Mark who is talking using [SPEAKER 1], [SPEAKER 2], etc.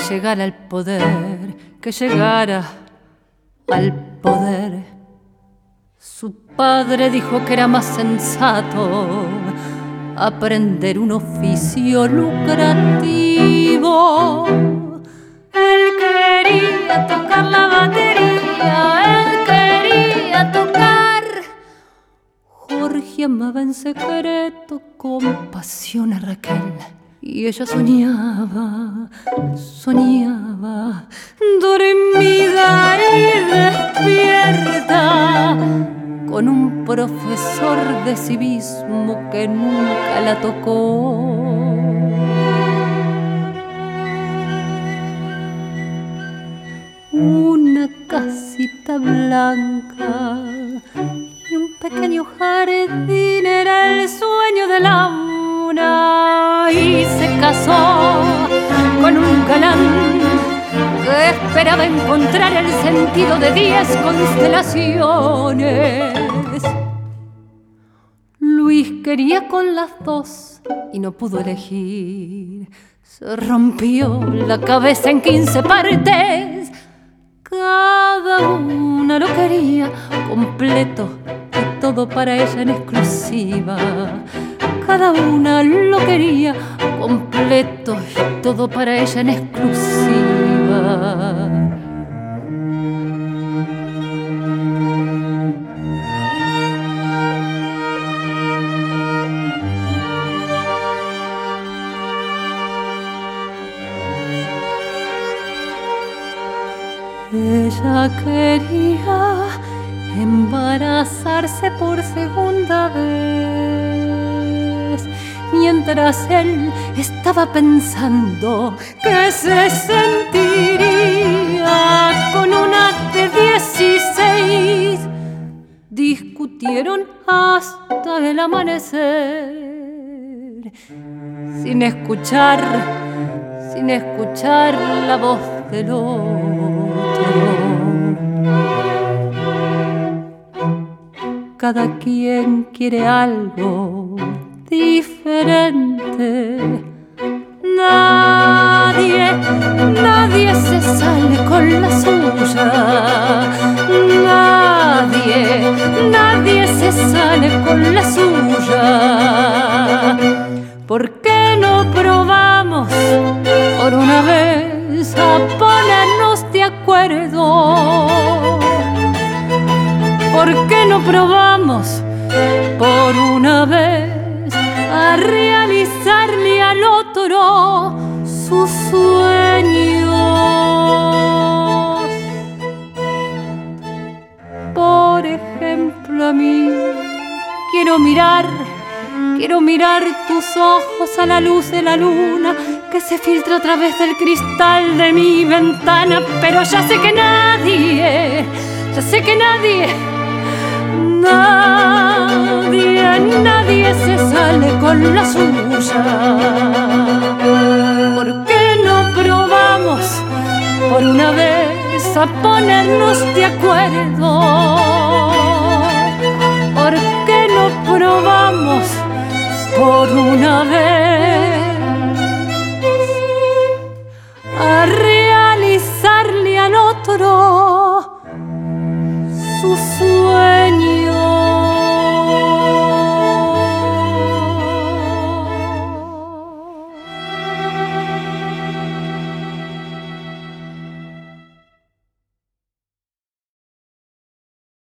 [SPEAKER 1] llegara al poder, que llegara al poder. Su padre dijo que era más sensato aprender un oficio lucrativo. Él quería tocar la batería, él quería tocar. Jorge amaba en secreto con pasión a Raquel. Y ella soñaba, soñaba, dormida y despierta, con un profesor de civismo que nunca la tocó. Una casita blanca y un pequeño jardín era el sueño de Laura, y se casó con un galán que esperaba encontrar el sentido de 10 constelaciones. Luis quería con las dos y no pudo elegir. Se rompió la cabeza en 15 partes. Cada una lo quería completo y todo para ella en exclusiva. Cada una lo quería completo y todo para ella en exclusiva. Ella quería embarazarse por segunda vez, mientras él estaba pensando que se sentiría con una de 16. Discutieron hasta el amanecer, sin escuchar la voz del otro. Cada quien quiere algo diferente. Nadie se sale con la suya. Nadie se sale con la suya. ¿Por qué no probamos por una vez a ponernos de acuerdo? ¿Por qué no probamos por una vez a realizarle al otro sus sueños? Por ejemplo, a mí quiero mirar tus ojos a la luz de la luna que se filtra a través del cristal de mi ventana, pero ya sé que nadie se sale con la suya. ¿Por qué no probamos por una vez a ponernos de acuerdo? ¿Por qué no probamos por una vez